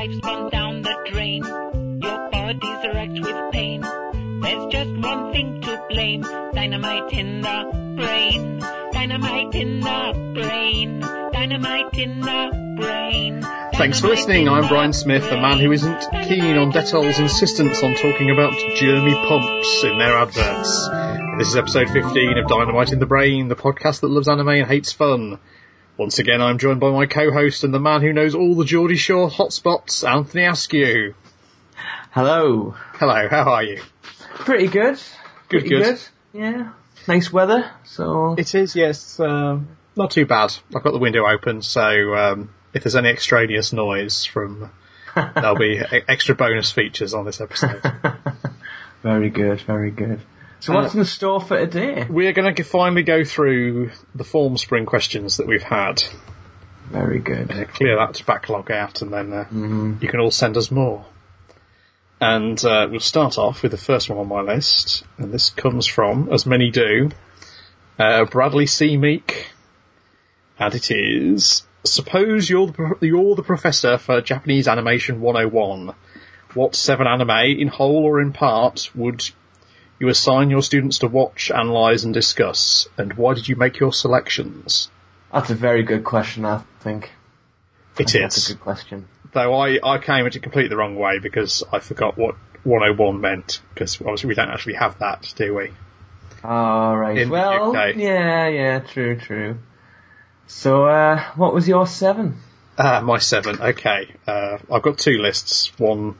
life's gone down the drain. Your body's wrecked with pain. There's just one thing to blame. Dynamite in the brain. Dynamite in the brain. Dynamite in the brain. Thanks for listening. I'm Brian Smith, a man who isn't keen on Dettol's insistence on talking about germy pumps in their adverts. This is episode 15 of Dynamite in the Brain, the podcast that loves anime and hates fun. Once again, I'm joined by my co-host and the man who knows all the Geordie Shore hotspots, Anthony Askew. Hello. Hello, how are you? Pretty good. Good. Yeah. Nice weather, so... It is, yes. Not too bad. I've got the window open, so if there's any extraneous noise from... there'll be extra bonus features on this episode. Very good. So what's in store for today? We're going to finally go through the form spring questions that we've had. Very good. Clear that backlog out, and then you can all send us more. And we'll start off with the first one on my list, and this comes from, as many do, Bradley C. Meek, and it is: suppose you're the professor for Japanese Animation 101. What 7 anime, in whole or in part, would you assign your students to watch, analyse and discuss, and why did you make your selections? That's a very good question, I think. It is. That's a good question. Though I came at it completely the wrong way because I forgot what 101 meant, because obviously we don't actually have that, do we? Oh, right. In the UK. Yeah, true. So, what was your 7? My 7, okay. I've got 2 lists. One,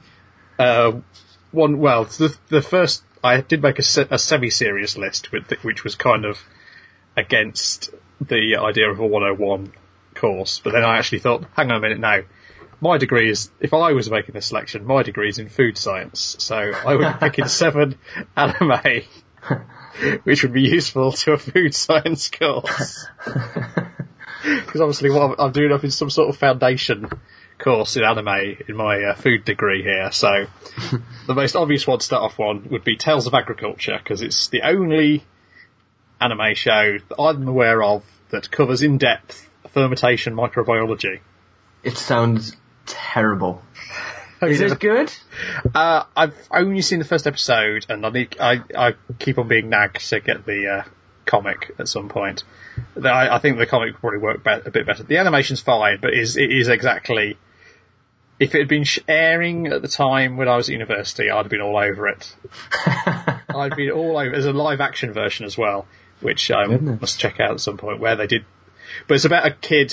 well, the first, I did make a semi-serious list, which was kind of against the idea of a 101 course, but then I actually thought, hang on a minute now. My degree is, if I was making this selection, my degree is in food science, so I would be picking 7 anime, which would be useful to a food science course. Because obviously what I'm doing up in some sort of foundation course in anime in my food degree here, so the most obvious one to start off on would be Tales of Agriculture, because it's the only anime show that I'm aware of that covers in-depth fermentation microbiology. It sounds terrible. Is it good? I've only seen the first episode, and I keep on being nagged to get the comic at some point. I think the comic would probably work a bit better. The animation's fine, but it is exactly... If it had been airing at the time when I was at university, I'd have been all over it. I'd been all over. There's a live-action version as well, which I must check out at some point, where they did... But it's about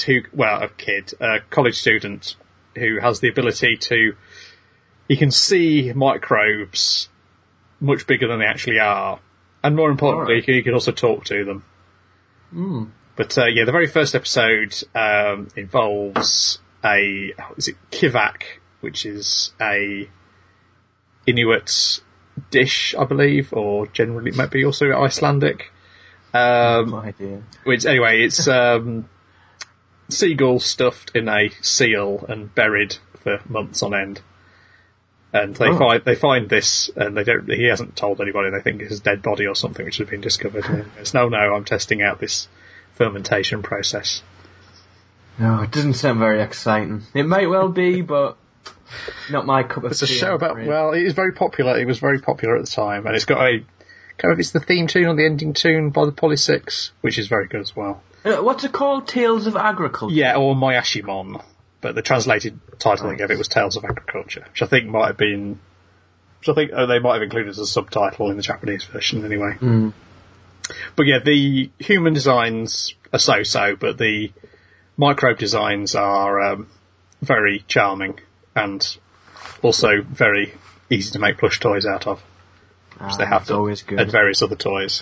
a college student who has the ability to... He can see microbes much bigger than they actually are. And more importantly, he can also talk to them. But the very first episode involves is it kivak, which is a Inuit dish, I believe, or generally it might be also Icelandic. No idea. It's seagull stuffed in a seal and buried for months on end. And they find this, and he hasn't told anybody. They think it's his dead body or something, which has been discovered. And it's, no, I'm testing out this fermentation process. No, it doesn't sound very exciting. It might well be, but not my cup of tea. It's a show about, it is very popular. It was very popular at the time, and it's got it's the theme tune or the ending tune by the Polysix, which is very good as well. What's it called? Tales of Agriculture? Yeah, or Mayashimon. But the translated title they gave it was Tales of Agriculture, which I think might have been... they might have included as a subtitle in the Japanese version anyway. But yeah, the human designs are so-so, but the microbe designs are very charming and also very easy to make plush toys out of. Which they have always good. And various other toys.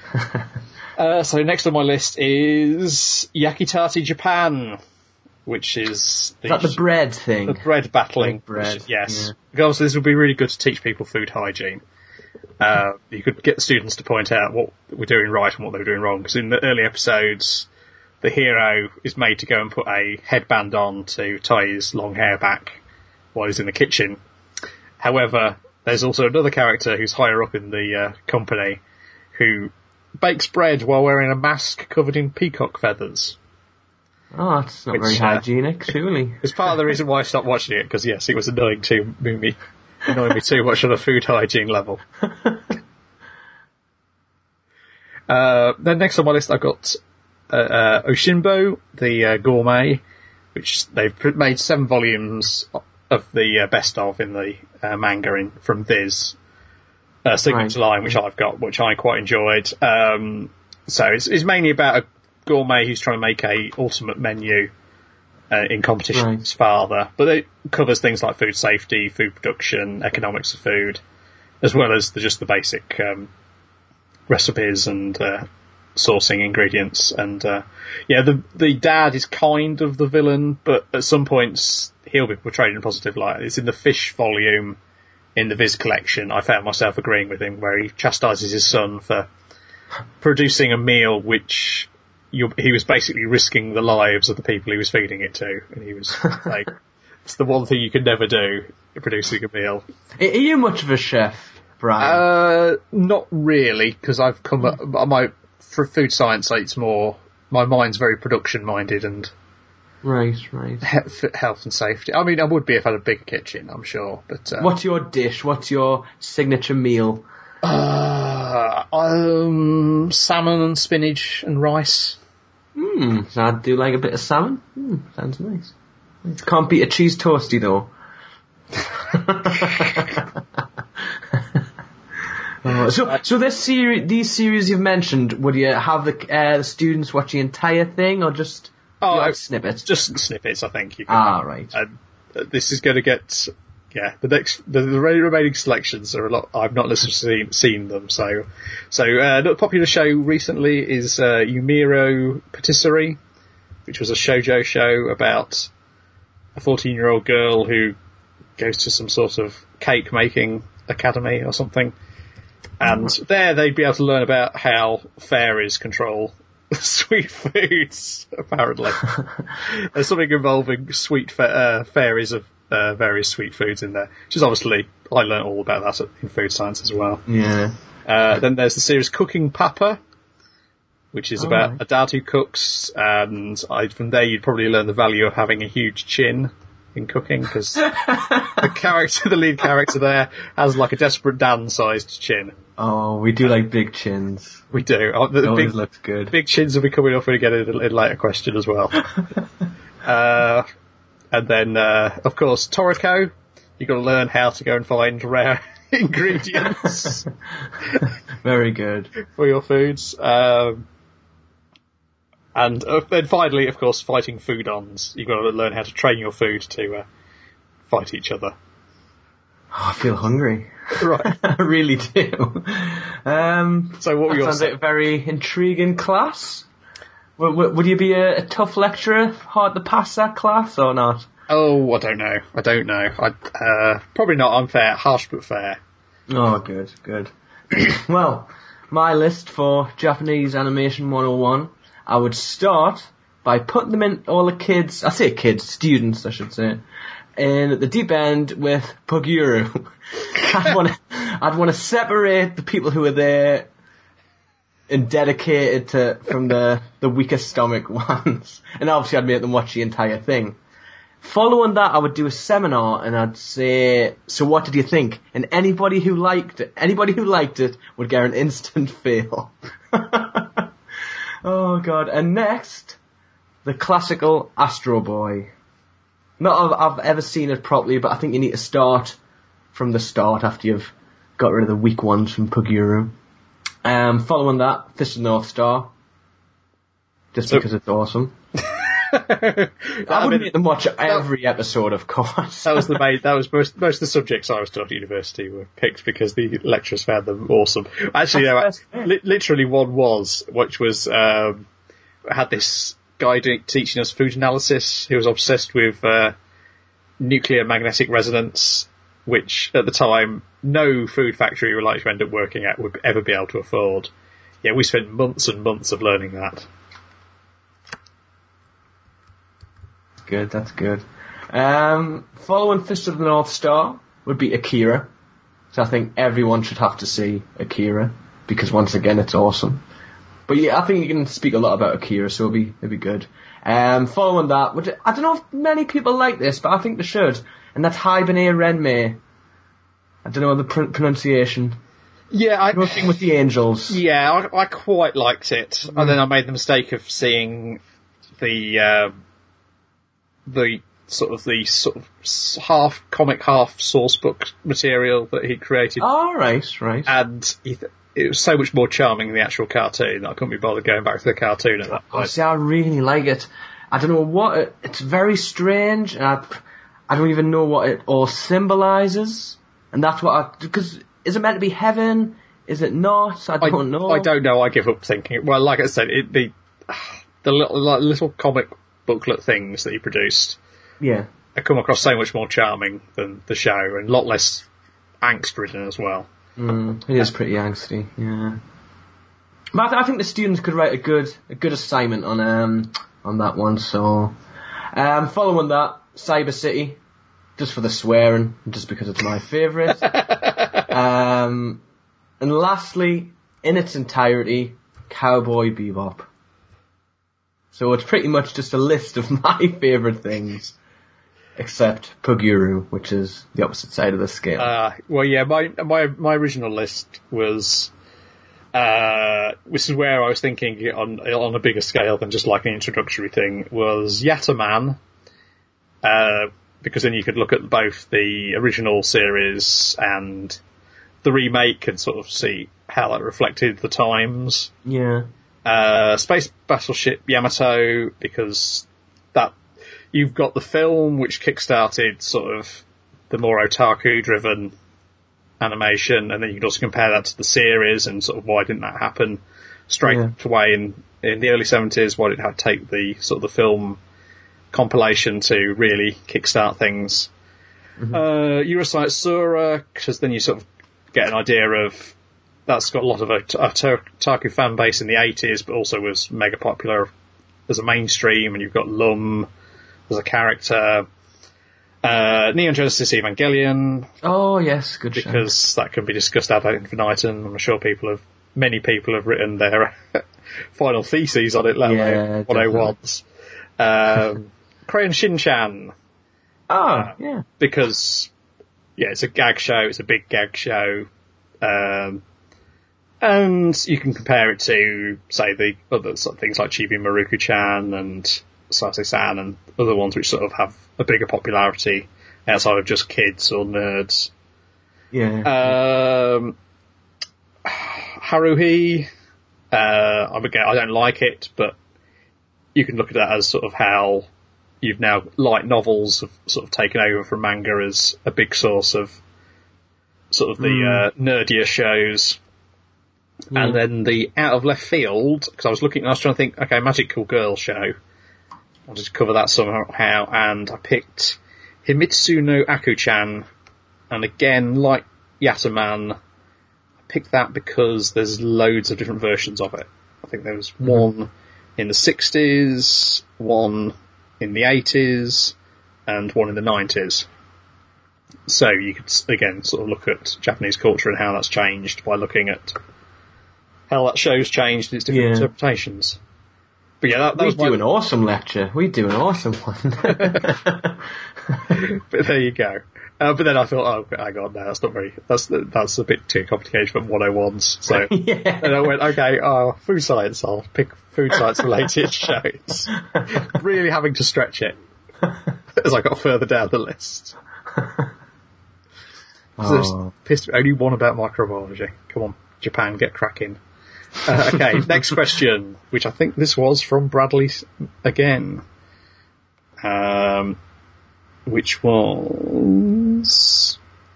So next on my list is Yakitate Japan, which is... Is that the bread thing? The bread battling. Bread. Yes. Yeah. Because this would be really good to teach people food hygiene. You could get the students to point out what we're doing right and what they're doing wrong. Because in the early episodes, the hero is made to go and put a headband on to tie his long hair back while he's in the kitchen. However, there's also another character who's higher up in the company who bakes bread while wearing a mask covered in peacock feathers. Oh, that's not very hygienic, surely. It's part of the reason why I stopped watching it, because yes, it was annoying me too much on a food hygiene level. Then next on my list I've got Oshinbo, the gourmet, which they've made 7 volumes of the best of in the manga from Viz. Signature line, which I've got, which I quite enjoyed. So it's mainly about a gourmet who's trying to make a ultimate menu in competition with his father, but it covers things like food safety, food production, economics of food, as well as just the basic recipes and sourcing ingredients. And the dad is kind of the villain, but at some points he'll be portrayed in a positive light. It's in the fish volume in the Viz collection. I found myself agreeing with him, where he chastises his son for producing a meal which he was basically risking the lives of the people he was feeding it to, and he was like, it's the one thing you can never do, producing a meal. Are you much of a chef, Brian? Not really, because I've come up, for food science, it's more, my mind's very production minded and right. Health and safety. I mean, I would be if I had a bigger kitchen, I'm sure. But what's your dish? What's your signature meal? Salmon and spinach and rice. So I do like a bit of salmon. Sounds nice. Can't beat a cheese toasty though. So these series you've mentioned, would you have the students watch the entire thing, or just snippets? Just snippets, I think. You can, right. This is going to get the remaining selections are a lot. I've not necessarily seen them. So a popular show recently is Yumiro Patisserie, which was a shoujo show about a 14-year-old girl who goes to some sort of cake making academy or something. And there they'd be able to learn about how fairies control sweet foods, apparently. There's something involving sweet fairies of various sweet foods in there, which is obviously, I learnt all about that in food science as well. Yeah. Then there's the series Cooking Papa, which is about a dad who cooks, and from there you'd probably learn the value of having a huge chin in cooking, because the lead character there has like a Desperate Dan-sized chin. Oh, we do like big chins. We do. It always looks good. Big chins will be coming up when we get in a later question as well. And then, of course, Toriko. You've got to learn how to go and find rare ingredients. Very good. For your foods. And then finally, of course, fighting food-ons. You've got to learn how to train your food to fight each other. Oh, I feel hungry. Right. I really do. So what were your... Sounds like a very intriguing class. Would you be a tough lecturer, hard to pass that class, or not? Oh, I don't know. Probably not unfair, harsh but fair. Oh, good. Well, my list for Japanese Animation 101, I would start by putting them in all the kids, students, I should say, in the deep end with Puguru. I'd want to separate the people who are there and dedicated from the weaker stomach ones. And obviously I'd make them watch the entire thing. Following that, I would do a seminar and I'd say, so what did you think? And anybody who liked it would get an instant fail. Oh god. And next, the classical Astro Boy. Not I've ever seen it properly, but I think you need to start from the start after you've got rid of the weak ones from Puguru. Following that, Fist of the North Star. Because it's awesome. I wouldn't make them watch every episode, of course. That was most of the subjects I was taught at university were picked because the lecturers found them awesome. Actually, literally one which was had this guy teaching us food analysis who was obsessed with nuclear magnetic resonance, which at the time no food factory we were likely to end up working at would ever be able to afford. Yeah, we spent months and months of learning that. Good, that's good. Following Fist of the North Star would be Akira. So I think everyone should have to see Akira, because once again it's awesome. But yeah, I think you can speak a lot about Akira, so it'll be good. Following that, which I don't know if many people like this, but I think they should, and that's Hibernate Renmei. I don't know the pronunciation. Yeah, Nothing with the angels. Yeah, I quite liked it, and then I made the mistake of seeing the sort of half comic, half source book material that he created. Oh, right. And it was so much more charming than the actual cartoon that I couldn't be bothered going back to the cartoon at that point. See, I really like it. I don't know what it's very strange, and I don't even know what it all symbolises. And that's what because is it meant to be heaven? Is it not? I don't know. I don't know. I give up thinking. Well, like I said, the little comic booklet things that he produced, yeah, I come across so much more charming than the show, and a lot less angst-ridden as well. It is pretty angsty, yeah. But I think the students could write a good assignment on that one. So, following that, Cyber City, just for the swearing, just because it's my favourite. And lastly, in its entirety, Cowboy Bebop. So it's pretty much just a list of my favourite things, except Puguru, which is the opposite side of the scale. Well, yeah, my original list was, which is where I was thinking on a bigger scale than just like an introductory thing, was Yatterman, because then you could look at both the original series and the remake and sort of see how that reflected the times. Yeah. Space Battleship Yamato, because that you've got the film which kickstarted sort of the more otaku-driven animation, and then you can also compare that to the series and sort of why didn't that happen straight away in the early 70s? Why did it have to take the sort of the film compilation to really kickstart things? Eurosite Sura, because then you sort of get an idea of that's got a lot of a otaku fan base in the 80s, but also was mega popular as a mainstream, and you've got Lum as a character. Neon Genesis Evangelion. Oh, yes, good show. Because that can be discussed ad infinitum. I'm sure many people have written their final theses on it, let alone 101s. Crayon Shin-chan. Oh, yeah. Because, it's a gag show, it's a big gag show. And you can compare it to, say, the other sort of things like Chibi Maruku-chan and Sase-san and other ones which sort of have a bigger popularity outside of just kids or nerds. Yeah. Haruhi, I don't like it, but you can look at that as sort of how you've now, light novels have sort of taken over from manga as a big source of sort of the nerdier shows. And then the out of left field, because I was trying to think, okay, Magical Girl show. I wanted to cover that somehow, and I picked Himitsu no Aku-chan. And again, like Yatterman, I picked that because there's loads of different versions of it. I think there was one in the 60s, one in the 80s, and one in the 90s. So you could, again, sort of look at Japanese culture and how that's changed by looking at how that show's changed in its different interpretations. But yeah, that was an awesome lecture. We do an awesome one. But there you go. But then I thought, oh, hang on, no, that's not very, that's a bit too complicated for 101s. So then I went, okay, food science, I'll pick food science related shows. Really having to stretch it as I got further down the list. So pissed, only one about microbiology. Come on, Japan, get cracking. Okay, next question, which I think this was from Bradley again. Which was...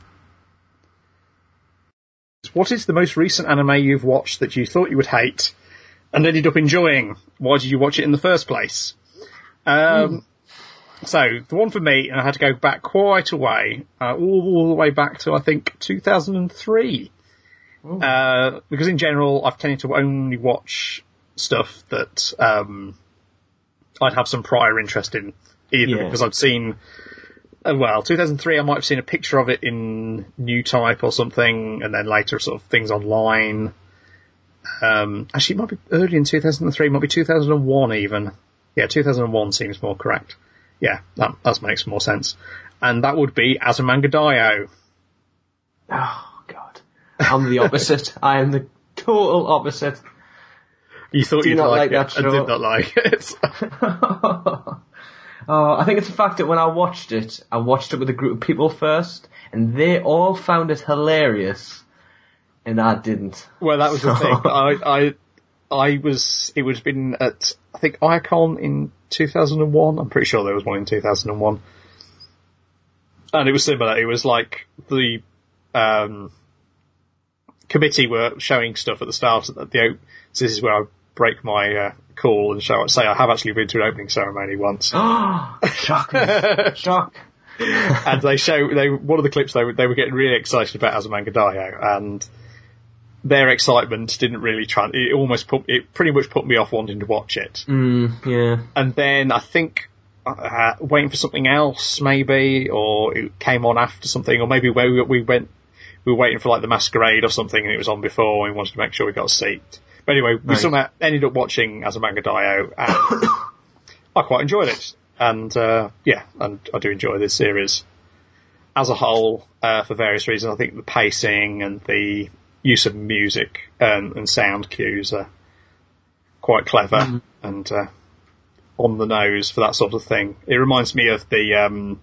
What is the most recent anime you've watched that you thought you would hate and ended up enjoying? Why did you watch it in the first place? So, the one for me, and I had to go back quite a way, all the way back to, I think, 2003. Because in general, I've tended to only watch stuff that I'd have some prior interest in, either because I'd seen... 2003, I might have seen a picture of it in New Type or something, and then later sort of things online. Actually, it might be early in 2003, it might be 2001 even. Yeah, 2001 seems more correct. Yeah, that makes more sense. And that would be Azumanga Daioh. Oh, God. I'm the opposite. I am the total opposite. You thought Do you'd not like like it that and show. did not like it. I think it's the fact that when I watched it with a group of people first, and they all found it hilarious, and I didn't. Well, that was the thing. It would have been at, I think, Icon in 2001. I'm pretty sure there was one in 2001. And it was similar. It was like the committee were showing stuff at the start. So this is where I break my call and say I have actually been to an opening ceremony once. Shock. And one of the clips they were getting really excited about Azumanga Daioh, and their excitement didn't really it pretty much put me off wanting to watch it. Yeah. And then I think waiting for something else maybe, or it came on after something, or maybe where we were waiting for like the Masquerade or something and it was on before and we wanted to make sure we got a seat. But anyway, we somehow ended up watching Azumanga Daioh and I quite enjoyed it. And and I do enjoy this series as a whole for various reasons. I think the pacing and the use of music and sound cues are quite clever and on the nose for that sort of thing. It reminds me of the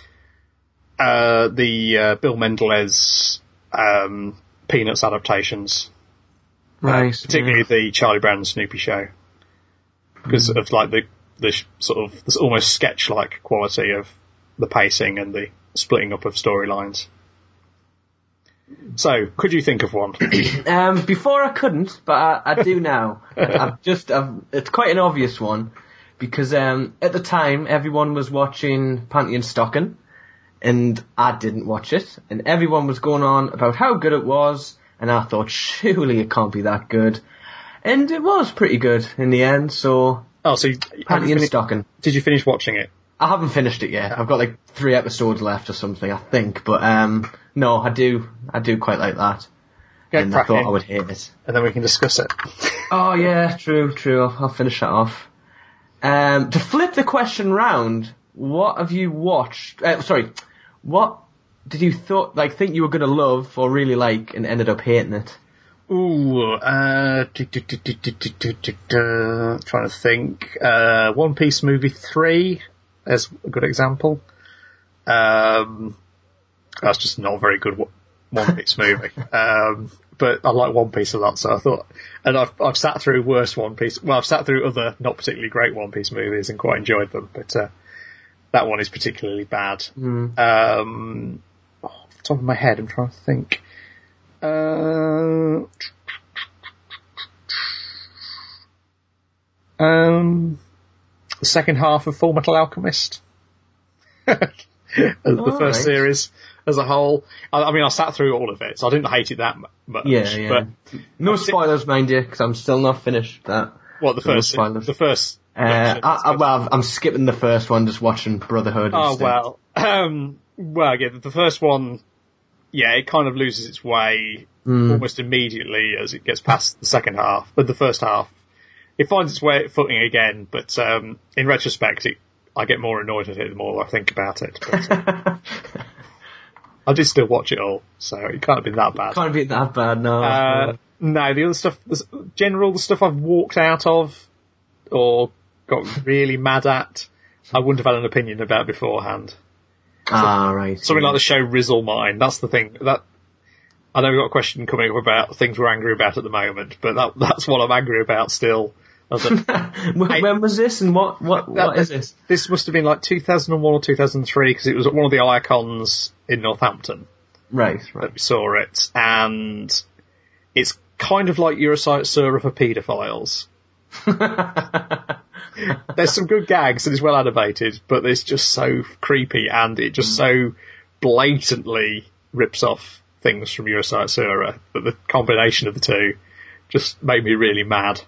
Bill Mendelez Peanuts adaptations, Right. particularly the Charlie Brown and Snoopy show, because of like the sort of this almost sketch-like quality of the pacing and the splitting up of storylines. So, could you think of one? Before I couldn't, but I do now. It's quite an obvious one, because at the time everyone was watching Panty and Stocking, and I didn't watch it, and everyone was going on about how good it was, and I thought, surely it can't be that good. And it was pretty good in the end, so... Oh, so Panty and Stocking. Did you finish watching it? I haven't finished it yet. I've got like 3 episodes left or something, I think, but no, I do quite like that. And I thought I would hate it. And then we can discuss it. Oh yeah, true. I'll finish that off. To flip the question round, what have you watched? What did you think you were going to love or really like and ended up hating it? Ooh, trying to think. One Piece Movie 3 as a good example. That's just not a very good One Piece movie. But I like One Piece a lot, so I thought, and I've sat through worse One Piece. Well, I've sat through other not particularly great One Piece movies and quite enjoyed them, but that one is particularly bad. Off the top of my head, I'm trying to think. The second half of Full Metal Alchemist. The first series as a whole. I mean, I sat through all of it, so I didn't hate it that much. Yeah. But no spoilers, mind you, because I'm still not finished that. What, the first? Spoilers. The first. I'm skipping the first one, just watching Brotherhood. Oh, instead. well, yeah, the first one, yeah, it kind of loses its way almost immediately as it gets past the second half, but the first half, it finds its way footing again, but in retrospect, I get more annoyed at it the more I think about it. But, I did still watch it all, so it can't have been that bad. Can't be that bad, no. No, the other stuff, the stuff I've walked out of or got really mad at, I wouldn't have had an opinion about beforehand. Right. Something like the show Rizzle Mine. That's the thing. That I know we've got a question coming up about things we're angry about at the moment, but that's what I'm angry about still. When was this and what is this? This must have been like 2001 or 2003 because it was at one of the Icons in Northampton. Right. That we saw it, and it's kind of like Eurosite Server for paedophiles. There's some good gags and it's well animated, but it's just so creepy and it just so blatantly rips off things from Eurosite Server that the combination of the two just made me really mad.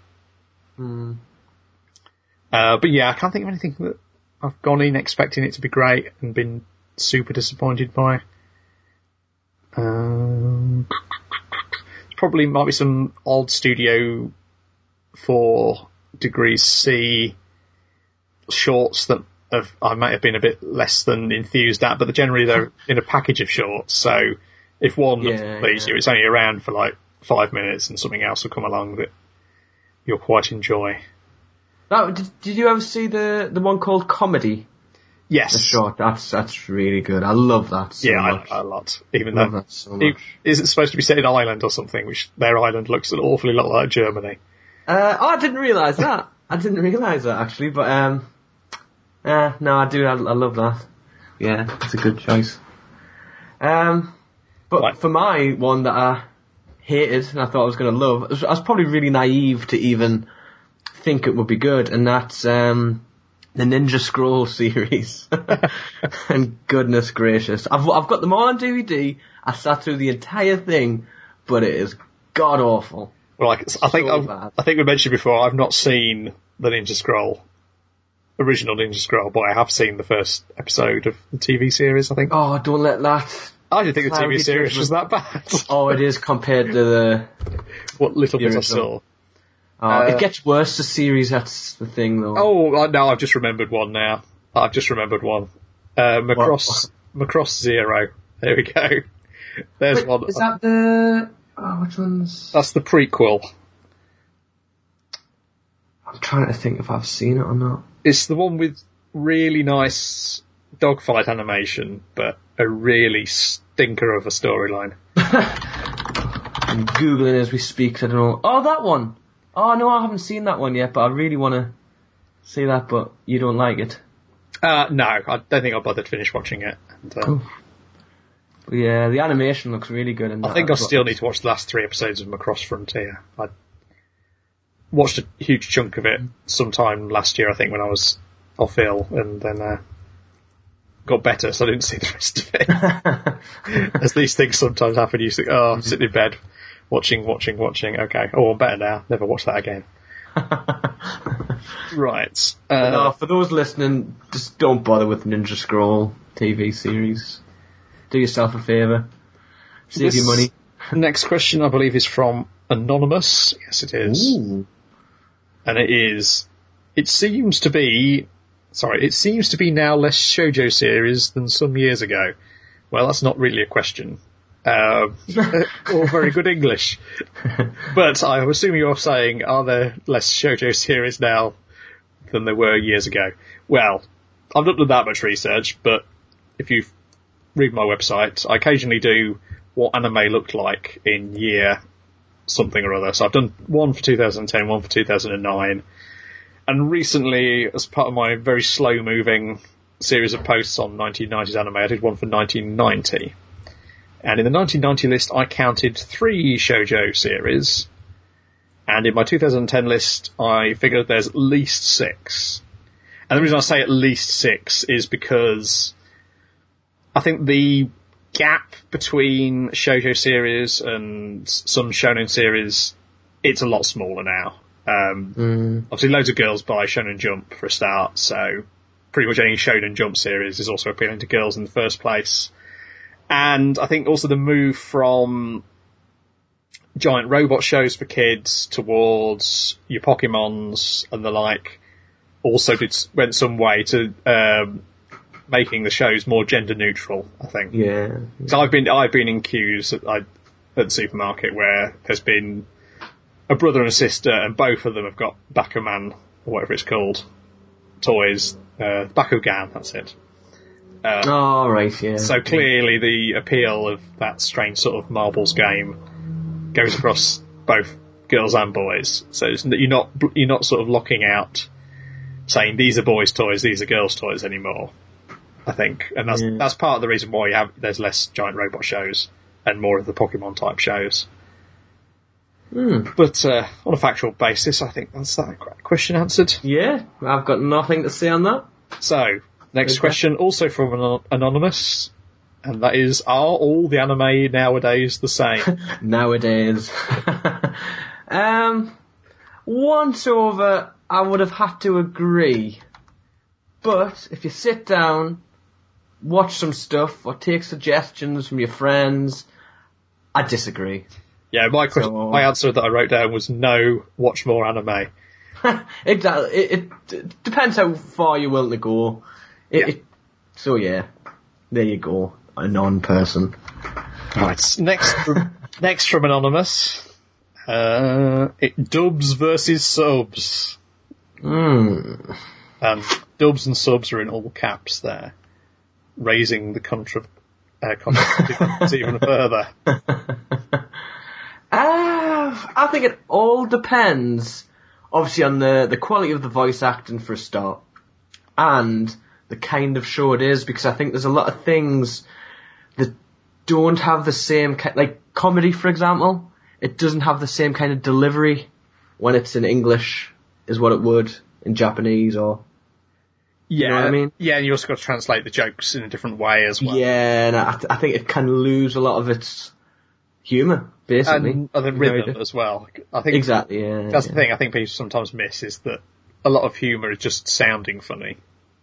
But yeah, I can't think of anything that I've gone in expecting it to be great and been super disappointed by. Probably might be some odd Studio 4 Degrees C shorts that I might have been a bit less than enthused at, but generally they're in a package of shorts. So if one doesn't please you, it's only around for like 5 minutes, and something else will come along that you'll quite enjoy. Now, did you ever see the one called Comedy? Yes. The short, that's really good. I love that so much. I like that a lot. Even love though that so much. Is it supposed to be set in Ireland or something, which their island looks an awfully lot like Germany. I didn't realise that. I didn't realise that actually, but no, I do. I love that. Yeah, it's a good choice. But for my one that I hated and I thought I was going to love, I was probably really naive to even think it would be good, and that's the Ninja Scroll series. And goodness gracious, I've got them all on DVD. I sat through the entire thing, but it is god awful. Well, I think we mentioned before, I've not seen the Ninja Scroll, original Ninja Scroll, but I have seen the first episode of the TV series, I think. Oh, don't let that... I didn't think the TV series was that bad. Oh, it is compared to the... What little bit I saw. It gets worse, the series, that's the thing, though. Oh, no, I've just remembered one now. Macross Zero. There we go. There's one. Is that the... Oh, which one's... That's the prequel. I'm trying to think if I've seen it or not. It's the one with really nice dogfight animation, but a really stinker of a storyline. I'm Googling as we speak, so I don't know. Oh, that one! Oh, no, I haven't seen that one yet, but I really want to see that, but you don't like it. No, I don't think I'll bother to finish watching it. And, but yeah, the animation looks really good in that. I think I still need to watch the last 3 episodes of Macross Frontier. I watched a huge chunk of it sometime last year, I think, when I was off ill, and then got better, so I didn't see the rest of it. As these things sometimes happen, you think, I'm sitting in bed, watching, okay, I'm better now, never watch that again. Right. No, for those listening, just don't bother with Ninja Scroll TV series. Do yourself a favour. Save your money. Next question, I believe, is from Anonymous. Yes, it is. Ooh. And it seems to be now less shoujo series than some years ago. Well, that's not really a question. Or very good English. But I'm assuming you're saying, are there less shoujo series now than there were years ago? Well, I've not done that much research, but if you read my website, I occasionally do what anime looked like in year something or other. So I've done one for 2010, one for 2009. And recently, as part of my very slow-moving series of posts on 1990s anime, I did one for 1990. And in the 1990 list, I counted 3 shoujo series. And in my 2010 list, I figured there's at least 6. And the reason I say at least 6 is because I think the gap between shoujo series and some shonen series, it's a lot smaller now. Obviously loads of girls buy Shonen Jump for a start, so pretty much any Shonen Jump series is also appealing to girls in the first place. And I think also the move from giant robot shows for kids towards your Pokemons and the like also went some way to making the shows more gender neutral, I think. Yeah. So I've been in queues at the supermarket where there's been a brother and a sister, and both of them have got Bakuman, or whatever it's called, toys. Bakugan, that's it. Right, yeah. So clearly the appeal of that strange sort of marbles game goes across both girls and boys. So you're not sort of locking out, saying these are boys' toys, these are girls' toys anymore, I think. And that's part of the reason why there's less giant robot shows and more of the Pokemon type shows. But on a factual basis, I think that's that question answered. Yeah, I've got nothing to say on that. So, next question, also from Anonymous, and that is, are all the anime nowadays the same? Nowadays. Once over, I would have had to agree. But, if you sit down, watch some stuff, or take suggestions from your friends, I disagree. Yeah, my answer that I wrote down was no, watch more anime. Exactly. It depends how far you're willing to go. So yeah, there you go. A non-person. Right. Next from Anonymous. Dubs versus subs. And dubs and subs are in all caps there, raising the controversy even further. I think it all depends, obviously, on the quality of the voice acting for a start, and the kind of show it is, because I think there's a lot of things that don't have the same like comedy, for example. It doesn't have the same kind of delivery when it's in English as what it would in Japanese or... Yeah, you know what I mean? Yeah, and you also got to translate the jokes in a different way as well. Yeah, and I think it can lose a lot of its humour, basically. And the rhythm as well. I think exactly, yeah. That's the thing I think people sometimes miss, is that a lot of humour is just sounding funny.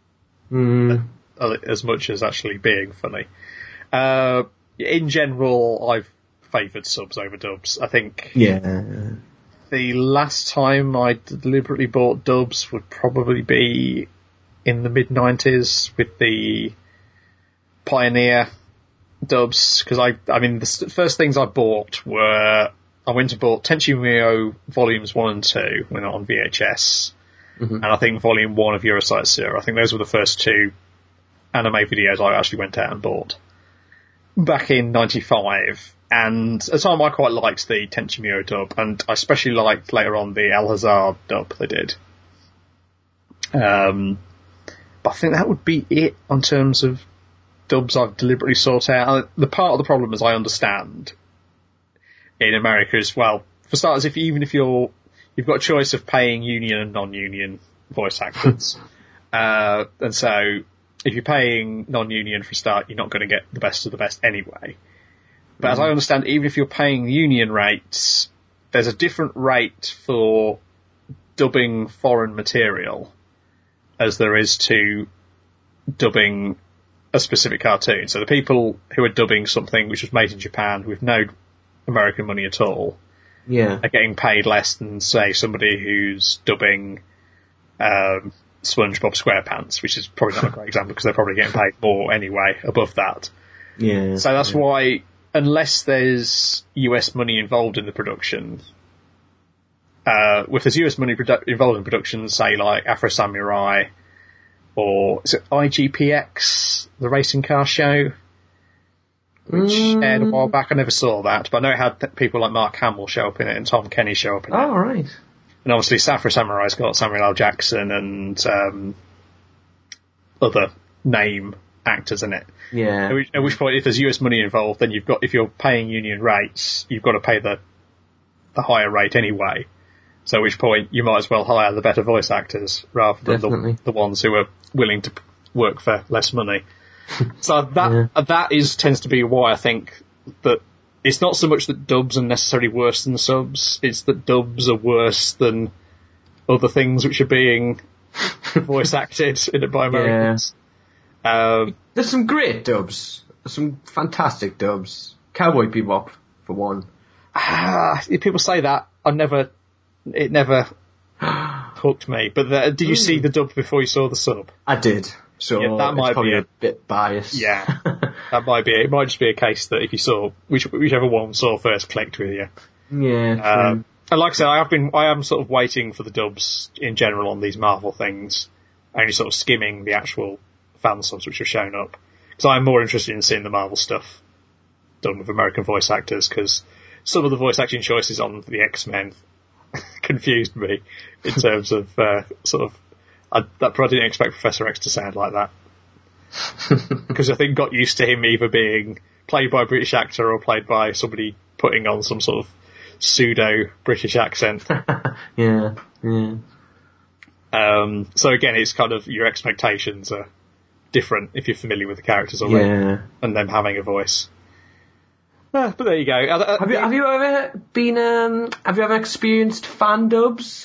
As much as actually being funny. In general, I've favoured subs over dubs. I think the last time I deliberately bought dubs would probably be in the mid-90s with the Pioneer dubs, because I mean the first things I bought were, I went and bought Tenchi Muyo Volumes 1 and 2 when on VHS, and I think Volume 1 of Eurosite Zero. I think those were the first two anime videos I actually went out and bought back in 95, and at the time I quite liked the Tenchi Muyo dub, and I especially liked later on the Alhazar dub they did. But I think that would be it in terms of dubs I've deliberately sought out. The part of the problem, as I understand, in America is, well, for starters, if you've got a choice of paying union and non-union voice actors, and so if you're paying non-union for a start, you're not going to get the best of the best anyway. But as I understand, even if you're paying union rates, there's a different rate for dubbing foreign material as there is to dubbing a specific cartoon. So the people who are dubbing something which was made in Japan with no American money at all are getting paid less than, say, somebody who's dubbing SpongeBob SquarePants, which is probably not a great example because they're probably getting paid more anyway above that. Yeah. So that's why, unless there's US money involved in the production, if there's US money involved in production, say like Afro Samurai, or is it IGPX, the racing car show, which aired a while back. I never saw that, but I know it had people like Mark Hamill show up in it and Tom Kenny show up in it. Oh, right. And obviously Afro Samurai's got Samuel L. Jackson and other name actors in it. Yeah. At which point, if there's US money involved, then if you're paying union rates, you've got to pay the higher rate anyway. So at which point, you might as well hire the better voice actors rather than the ones who are willing to work for less money. So that tends to be why I think that it's not so much that dubs are necessarily worse than subs, it's that dubs are worse than other things which are being voice acted by Americans. There's some great dubs. There's some fantastic dubs. Cowboy Bebop, for one. People say that. It never hooked me. But did you see the dub before you saw the sub? I did. So yeah, that might probably be a bit biased. Yeah, that might be it. It might just be a case that if you saw whichever one saw first clicked with you. Yeah. And like I said, I am sort of waiting for the dubs in general on these Marvel things, only sort of skimming the actual fan subs which have shown up, because I'm more interested in seeing the Marvel stuff done with American voice actors, because some of the voice acting choices on the X-Men confused me in terms of I didn't expect Professor X to sound like that, because I think got used to him either being played by a British actor or played by somebody putting on some sort of pseudo British accent. Yeah. So again, it's kind of your expectations are different if you're familiar with the characters already, and them having a voice. But there you go. Have you ever experienced fan dubs?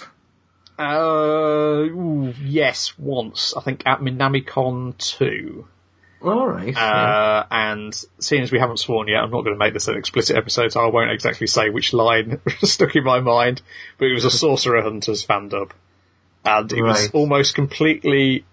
Yes, once. I think at Minamicon 2. Alright. And seeing as we haven't sworn yet, I'm not going to make this an explicit episode, so I won't exactly say which line stuck in my mind, but it was a Sorcerer Hunters fan dub. and it was almost completely.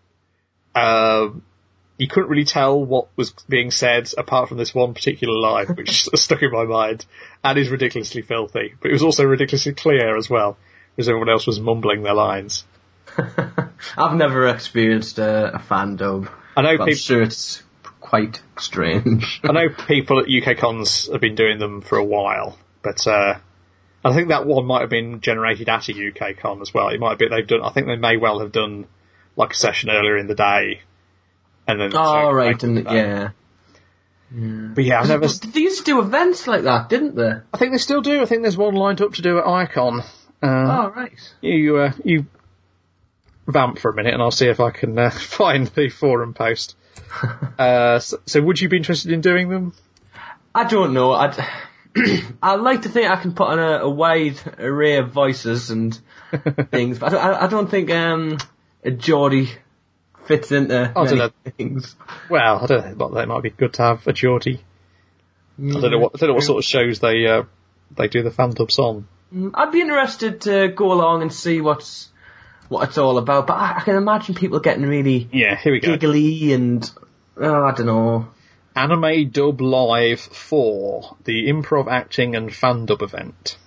You couldn't really tell what was being said apart from this one particular line, which stuck in my mind, and is ridiculously filthy. But it was also ridiculously clear as well, because everyone else was mumbling their lines. I've never experienced a fan dub. I know I'm sure it's quite strange. I know people at UK Cons have been doing them for a while, but I think that one might have been generated at a UK Con as well. It might be they've done. I think they may well have done like a session earlier in the day, and then yeah. But yeah, I've never. They used to do events like that, didn't they? I think they still do. I think there's one lined up to do at Icon. Right. You vamp for a minute, and I'll see if I can find the forum post. So would you be interested in doing them? I don't know. I like to think I can put on a wide array of voices and things, but I don't think a Geordie fits into many things. Well, I don't know, but that might be good to have a Geordie. Yeah, I don't know what sort of shows they do the fan dubs on. I'd be interested to go along and see what it's all about, but I can imagine people getting really here we go. Giggly and I don't know. Anime Dub Live 4, the improv acting and fan dub event.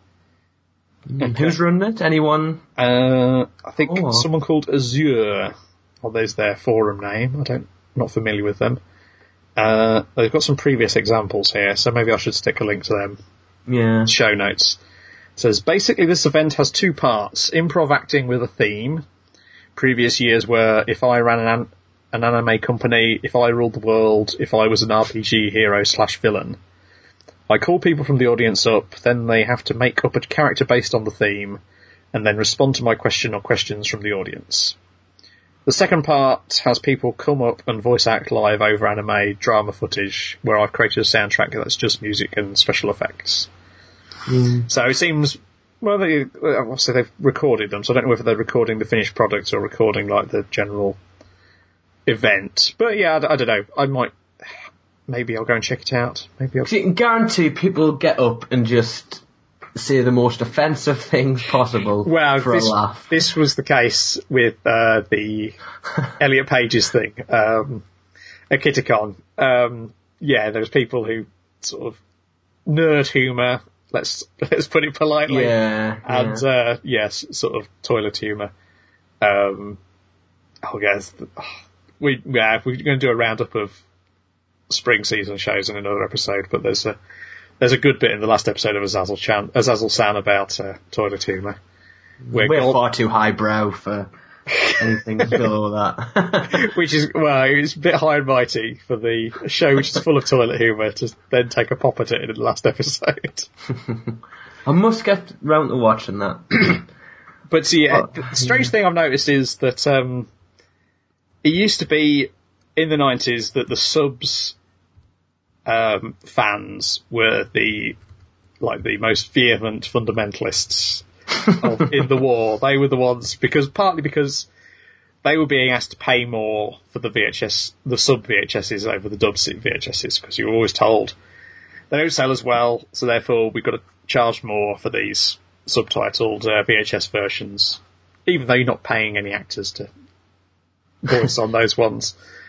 Okay. Who's running it? Anyone? I think someone called Azure. Well, there's their forum name. Not familiar with them. They've got some previous examples here, so maybe I should stick a link to them. Yeah. Show notes. It says, basically this event has two parts. Improv acting with a theme. Previous years were if I ran an anime company, if I ruled the world, if I was an RPG hero/villain. I call people from the audience up, then they have to make up a character based on the theme, and then respond to my question or questions from the audience. The second part has people come up and voice act live over anime drama footage, where I've created a soundtrack that's just music and special effects. So it seems, well, obviously they've recorded them, so I don't know whether they're recording the finished product or recording like the general event. But yeah, I don't know. Maybe I'll go and check it out. Maybe I'll... You can guarantee people get up and just say the most offensive things possible for a laugh. This was the case with the Elliot Page's thing at Kitakon. There was people who sort of nerd humour, let's put it politely, and sort of toilet humour. I guess we're going to do a roundup of spring season shows in another episode, but there's a good bit in the last episode of Azazel-san about toilet humour. We're far too highbrow for anything below that. Which is, it's a bit high and mighty for the show which is full of toilet humour to then take a pop at it in the last episode. I must get round to watching that. But the strange thing I've noticed is that it used to be in the 90s that the subs fans were the most vehement fundamentalists in the war. They were the ones partly because they were being asked to pay more for the sub VHSs over the dub VHSs, because you were always told they don't sell as well, so therefore we've got to charge more for these subtitled VHS versions, even though you're not paying any actors to voice on those ones.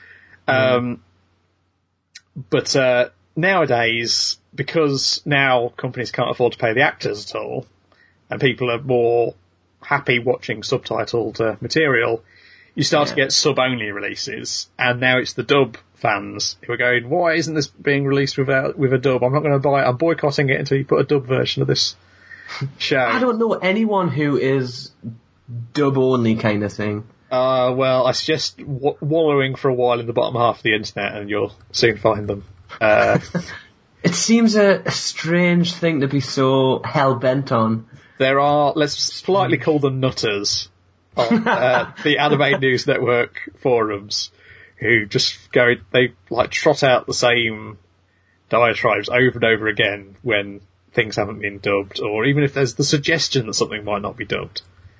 But nowadays, because now companies can't afford to pay the actors at all, and people are more happy watching subtitled material, you start to get sub-only releases, and now it's the dub fans who are going, why isn't this being released with a dub? I'm not going to buy it. I'm boycotting it until you put a dub version of this show. I don't know anyone who is dub-only kind of thing. Well, I suggest wallowing for a while in the bottom half of the internet, and you'll soon find them. It seems a strange thing to be so hell-bent on. There are, let's politely call them nutters, on the Anime News Network forums, who just they trot out the same diatribes over and over again when things haven't been dubbed, or even if there's the suggestion that something might not be dubbed.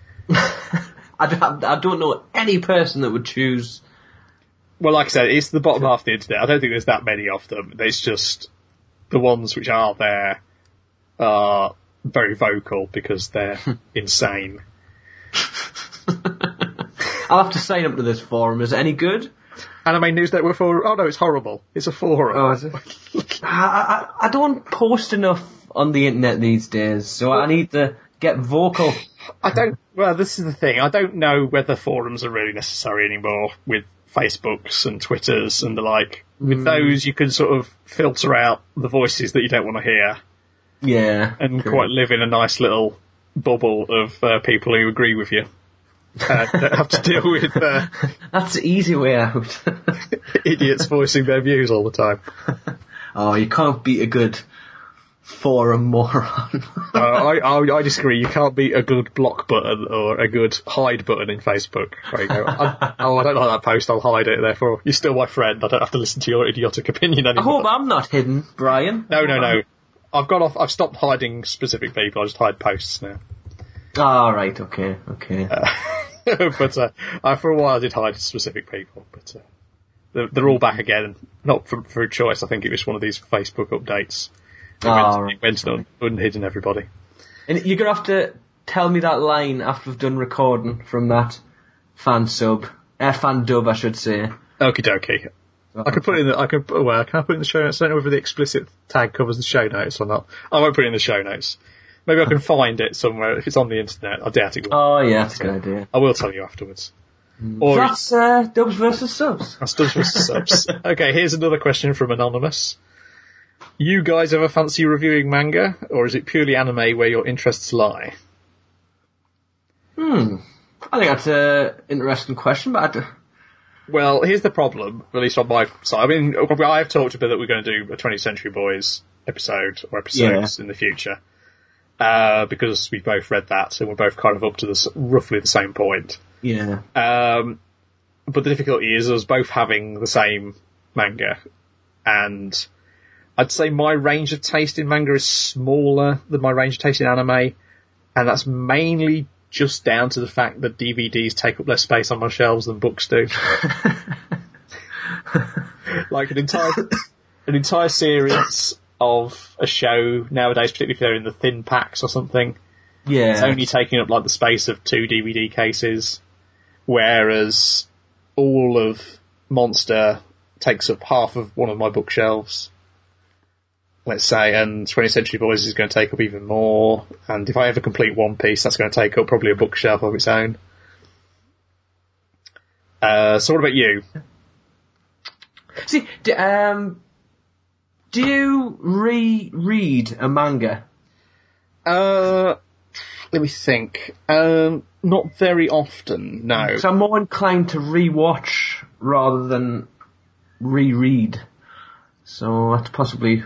I don't know any person that would choose. Well, like I said, it's the bottom half of the internet. I don't think there's that many of them. It's just the ones which are there are very vocal because they're insane. I'll have to sign up to this forum. Is it any good? Anime News Network forum. Oh no, it's horrible. It's a forum. Oh, is it? I don't post enough on the internet these days, so I need to get vocal. Well, this is the thing. I don't know whether forums are really necessary anymore with Facebooks and Twitters and the like. With those, you can sort of filter out the voices that you don't want to hear. Yeah. And quite live in a nice little bubble of people who agree with you. That have to deal with That's the easy way out. idiots voicing their views all the time. Oh, you can't beat a good forum moron. I disagree. You can't beat a good block button or a good hide button in Facebook. There you go. I don't like that post. I'll hide it. Therefore, you're still my friend. I don't have to listen to your idiotic opinion anymore. I hope I'm not hidden, Brian. No. I've stopped hiding specific people. I just hide posts now. Ah, right. Okay. But for a while I did hide specific people, but they're all back again. Not through choice. I think it was one of these Facebook updates. It went unhidden everybody. And you're gonna have to tell me that line after we've done recording from that fan dub, I should say. Okie dokie. I could put it in the. Can I put it in the show notes? I don't know whether the explicit tag covers the show notes or not. I won't put it in the show notes. Maybe I can find it somewhere. If it's on the internet, I doubt it will. Oh, yeah, that's a good idea. I will tell you afterwards. Or that's dubs versus subs. That's dubs versus subs. Okay, here's another question from Anonymous. You guys ever fancy reviewing manga, or is it purely anime where your interests lie? I think that's an interesting question, but Well, here's the problem, at least on my side. I mean, I've talked about that we're going to do a 20th Century Boys episode, or episodes in the future. Because we both read that, and we're both kind of up to roughly the same point. Yeah. But the difficulty is us both having the same manga, and I'd say my range of taste in manga is smaller than my range of taste in anime, and that's mainly just down to the fact that DVDs take up less space on my shelves than books do. Like an entire series of a show nowadays, particularly if they're in the thin packs or something, it's only taking up like the space of 2 DVD cases, whereas all of Monster takes up half of one of my bookshelves, let's say, and 20th Century Boys is going to take up even more, and if I ever complete One Piece, that's going to take up probably a bookshelf of its own. So what about you? See, do you reread a manga? Let me think. Not very often, no. So I'm more inclined to rewatch rather than reread. So that's possibly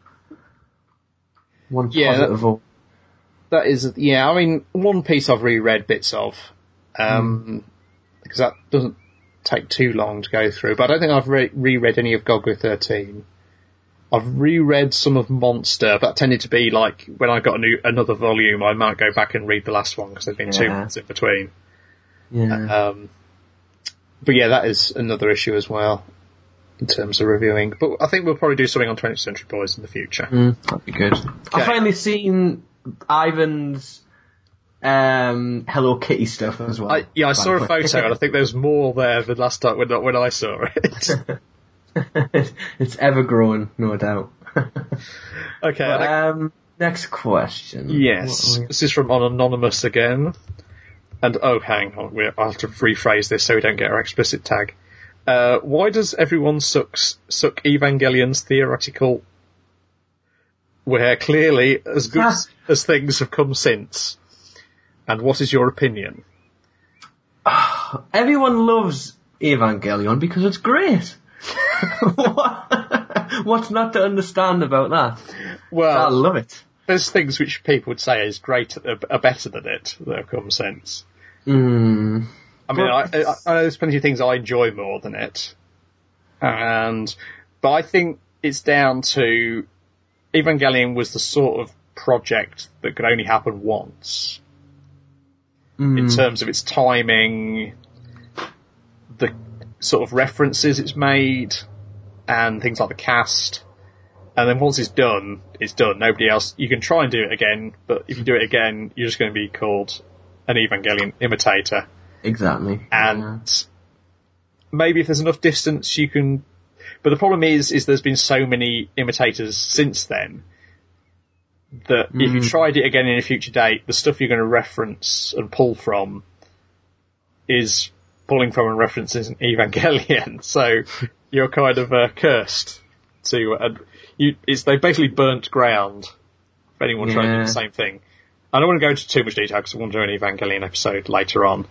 one positive. That is, I mean, One Piece I've reread bits of, because that doesn't take too long to go through, but I don't think I've reread any of Goggo 13. I've reread some of Monster, but that tended to be like, when I got another volume, I might go back and read the last one, because there's been 2 months in between. Yeah. But yeah, that is another issue as well, in terms of reviewing. But I think we'll probably do something on 20th Century Boys in the future. That'd be good. Okay. I've finally seen Ivan's Hello Kitty stuff as well. I saw a photo, and I think there's more there than last time when I saw it. It's ever growing, no doubt. Okay. But, next question. Yes, this is from Anonymous again. And hang on, I'll have to rephrase this so we don't get our explicit tag. Why does everyone suck Evangelion's theoretical, where clearly as good as things have come since? And what is your opinion? Everyone loves Evangelion because it's great. What's not to understand about that? Well, I love it. There's things which people would say is great, are better than it, that have come since. I mean, there's plenty of things I enjoy more than it. But I think it's down to Evangelion was the sort of project that could only happen once. In terms of its timing, the sort of references it's made, and things like the cast. And then once it's done, it's done. Nobody else, you can try and do it again, but if you do it again, you're just going to be called an Evangelion imitator. Exactly. And maybe if there's enough distance, you can. But the problem is there's been so many imitators since then that if you tried it again in a future date, the stuff you're going to reference and pull from is pulling from and references Evangelion. So you're kind of cursed to. They basically burnt ground for anyone trying to do the same thing. I don't want to go into too much detail because I want to do an Evangelion episode later on.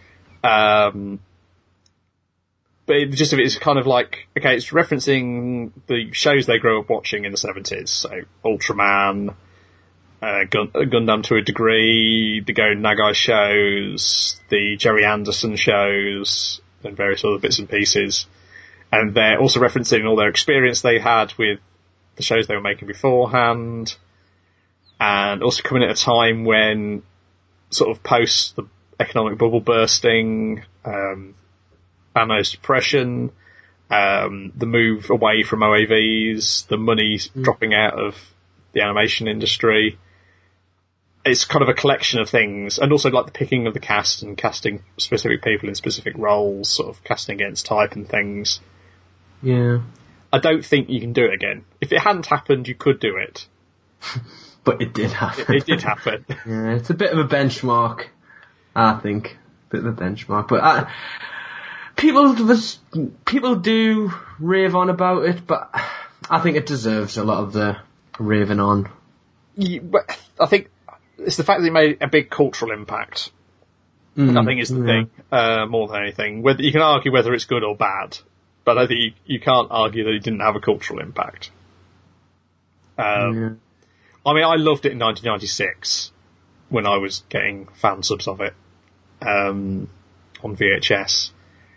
But the gist of it is kind of like, okay, it's referencing the shows they grew up watching in the 70s. So Ultraman, Gundam to a degree, the Go Nagai shows, the Jerry Anderson shows, and various other bits and pieces. And they're also referencing all their experience they had with the shows they were making beforehand. And also coming at a time when, sort of post the economic bubble bursting, Banno's depression, the move away from OAVs, the money dropping out of the animation industry. It's kind of a collection of things, and also like the picking of the cast and casting specific people in specific roles, sort of casting against type and things. Yeah. I don't think you can do it again. If it hadn't happened, you could do it. But it did happen. It did happen. Yeah, it's a bit of a benchmark, I think. A bit of a benchmark. But people do rave on about it, but I think it deserves a lot of the raving on. I think it's the fact that it made a big cultural impact. I think is the thing, more than anything. Whether you can argue whether it's good or bad, but I think you can't argue that it didn't have a cultural impact. I mean, I loved it in 1996 when I was getting fan subs of it on VHS.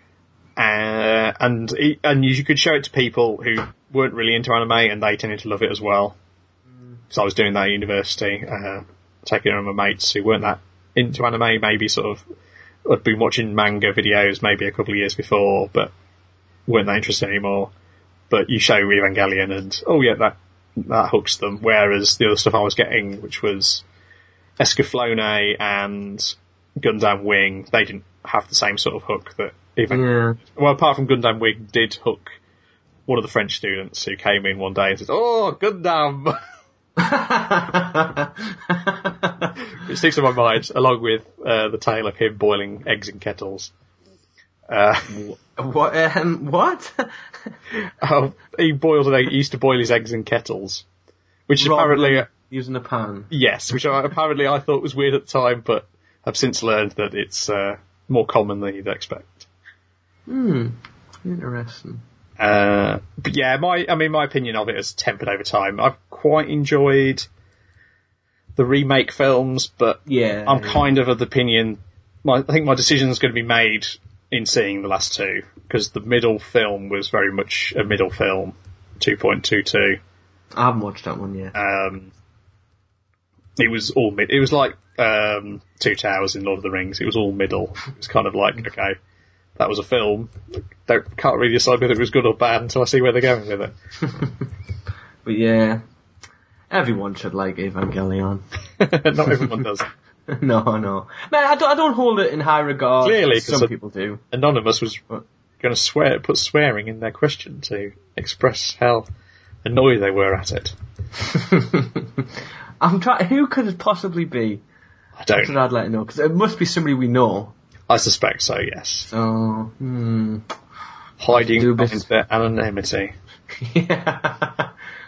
And you could show it to people who weren't really into anime, and they tended to love it as well. Because I was doing that at university, taking on my mates who weren't that into anime, maybe sort of had been watching manga videos maybe a couple of years before, but weren't that interested anymore. But you show Evangelion and, oh yeah, that hooks them. Whereas the other stuff I was getting, which was Escaflowne and Gundam Wing, they didn't have the same sort of hook that Evangelion. Yeah. Well, apart from Gundam Wing did hook one of the French students who came in one day and said, "Oh, Gundam!" It sticks in my mind, along with the tale of him boiling eggs in kettles. What? He used to boil his eggs in kettles, which apparently using a pan. Yes, which apparently I thought was weird at the time, but I've since learned that it's more common than you'd expect. Interesting. But yeah, my opinion of it has tempered over time. I've quite enjoyed the remake films, but I'm kind of the opinion. I think my decision is going to be made in seeing the last two, because the middle film was very much a middle film, 2.22. I haven't watched that one yet. It was all mid. It was like Two Towers in Lord of the Rings. It was all middle. It was kind of like, okay, that was a film. Can't really decide whether it was good or bad until I see where they're going with it. But yeah, everyone should like Evangelion. Not everyone does. No. Man, I don't hold it in high regard. Clearly, some people do. Anonymous was going to put swearing in their question to express how annoyed they were at it. I'm trying. Who could it possibly be? I don't know. I'd like to know, because it must be somebody we know. I suspect so, yes. So, hiding behind their anonymity. Yeah.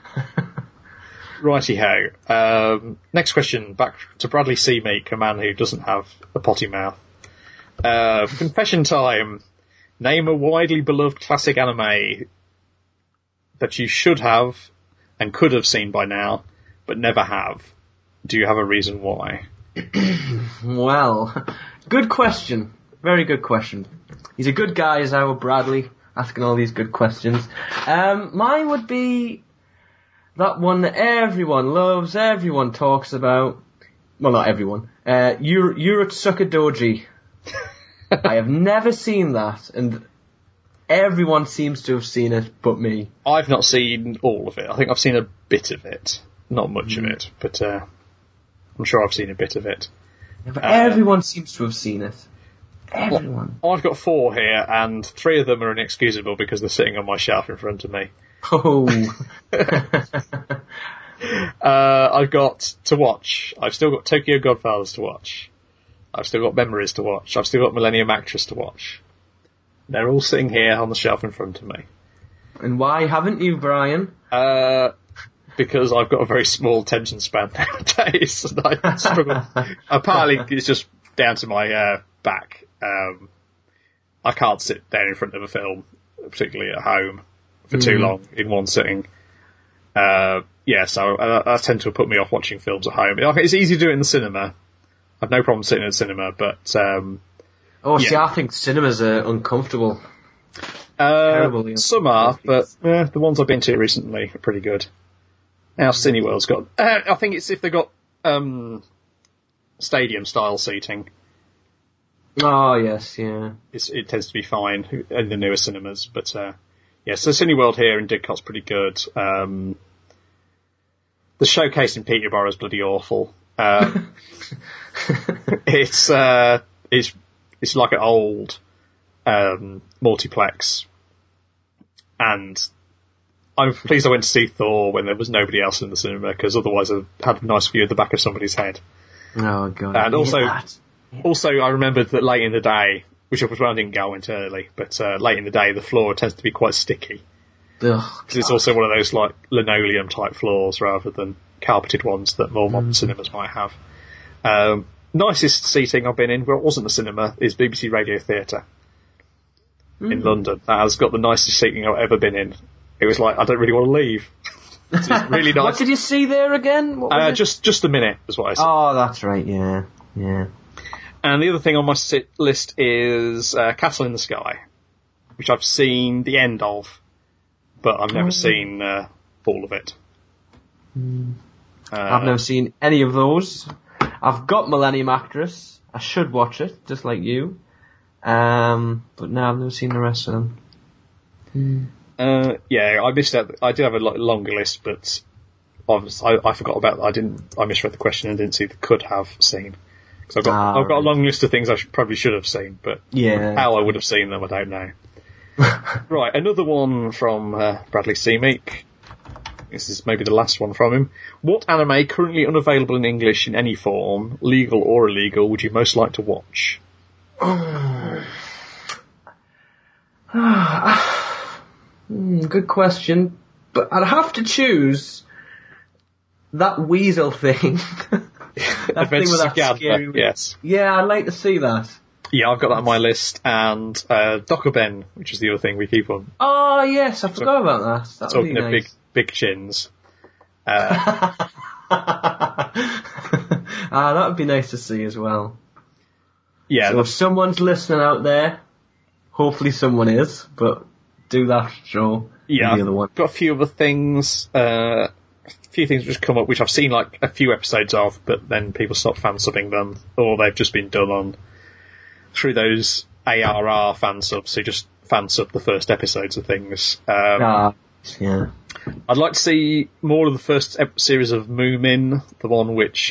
Righty-ho. Next question, back to Bradley Seameek, a man who doesn't have a potty mouth. Confession time. Name a widely beloved classic anime that you should have and could have seen by now, but never have. Do you have a reason why? Well, good question. Very good question. He's a good guy, is our Bradley, asking all these good questions. Mine would be that one that everyone loves, everyone talks about. Well, not everyone. Urotsuka Doji. I have never seen that, and everyone seems to have seen it but me. I've not seen all of it. I think I've seen a bit of it. Not much of it, but I'm sure I've seen a bit of it. Yeah, but everyone seems to have seen it. Everyone. I've got 4 here, and 3 of them are inexcusable because they're sitting on my shelf in front of me. Oh. I've got to watch. I've still got Tokyo Godfathers to watch. I've still got Memories to watch. I've still got Millennium Actress to watch. They're all sitting here on the shelf in front of me. And why haven't you, Brian? Because I've got a very small attention span nowadays, and I struggle. Apparently, it's just down to my back. I can't sit down in front of a film, particularly at home, for too long in one sitting. So that tends to put me off watching films at home. It's easy to do it in the cinema. I've no problem sitting in the cinema, but... see, I think cinemas are uncomfortable. Terribly some are, but the ones I've been to recently are pretty good. Now Cineworld's got... I think it's if they've got stadium-style seating. Oh, yes, yeah. It tends to be fine in the newer cinemas, but... so Cineworld here in Didcot's pretty good. The showcase in Peterborough is bloody awful. It's like an old multiplex, and I'm pleased I went to see Thor when there was nobody else in the cinema, because otherwise I had a nice view of the back of somebody's head. Oh god! And also I remembered that late in the day, which was when I didn't go into early, but late in the day the floor tends to be quite sticky. Because it's also one of those like linoleum type floors rather than carpeted ones that more modern cinemas might have. Nicest seating I've been in, well, it wasn't a cinema, is BBC Radio Theatre in London. That has got the nicest seating I've ever been in. It was like, I don't really want to leave. It's really nice. What did you see there again? What was it? Just a minute is what I said. Oh, that's right, yeah. And the other thing on my list is Castle in the Sky, which I've seen the end of, but I've never seen all of it. I've never seen any of those. I've got Millennium Actress. I should watch it, just like you. But no, I've never seen the rest of them. I missed out. I did have a longer list, but I forgot about. I misread the question and didn't see the could have seen. Because I've got a long list of things I probably should have seen, but how I would have seen them, I don't know. Right, another one from Bradley Seameek. This is maybe the last one from him. What anime currently unavailable in English in any form, legal or illegal, would you most like to watch? Good question. But I'd have to choose that weasel thing. That thing with that scary... Yes. Yeah, I'd like to see that. Yeah, I've got that on my list, and Dokuben, which is the other thing we keep on. Oh, yes, I forgot about that. That would be talking nice. of big chins. That would be nice to see as well. Yeah. So if someone's listening out there, hopefully someone is, but do that show. Yeah, the other one. I've got a few other things. A few things which come up, which I've seen like a few episodes of, but then people stop fan subbing them, or they've just been done on through those ARR fan subs who just fan sub the first episodes of things. Yeah. I'd like to see more of the first series of Moomin, the one which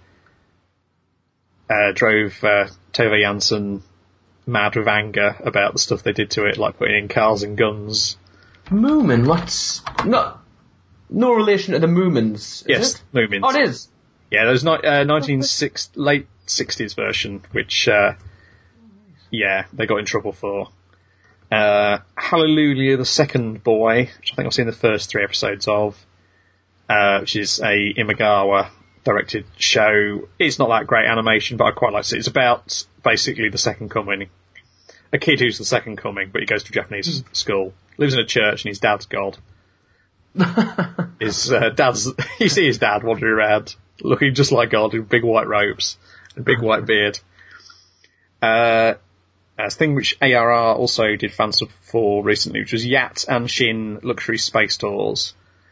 drove Tove Jansson mad with anger about the stuff they did to it, like putting in cars and guns. Moomin, what's... No relation to the Moomins, Yes, it? Moomins. Oh, it is? Yeah, there's late 60s version, which, they got in trouble for. Hallelujah, the Second Boy, which I think I've seen the first 3 episodes of, which is a Imagawa directed show. It's not that great animation, but I quite like it. It's about basically the Second Coming. A kid who's the Second Coming, but he goes to Japanese school, lives in a church, and his dad's God. You see his dad wandering around, looking just like God, with big white robes and big white beard. A thing which ARR also did fan sub for recently, which was Yat and Shin Luxury Space Tours,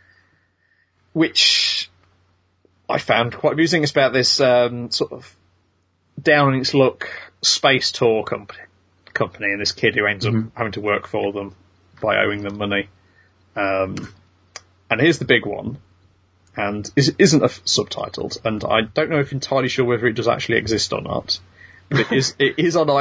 which I found quite amusing. It's about this sort of down on its luck space tour company and this kid who ends up having to work for them by owing them money. And here's the big one, and isn't subtitled, and I don't know if entirely sure whether it does actually exist or not. It is on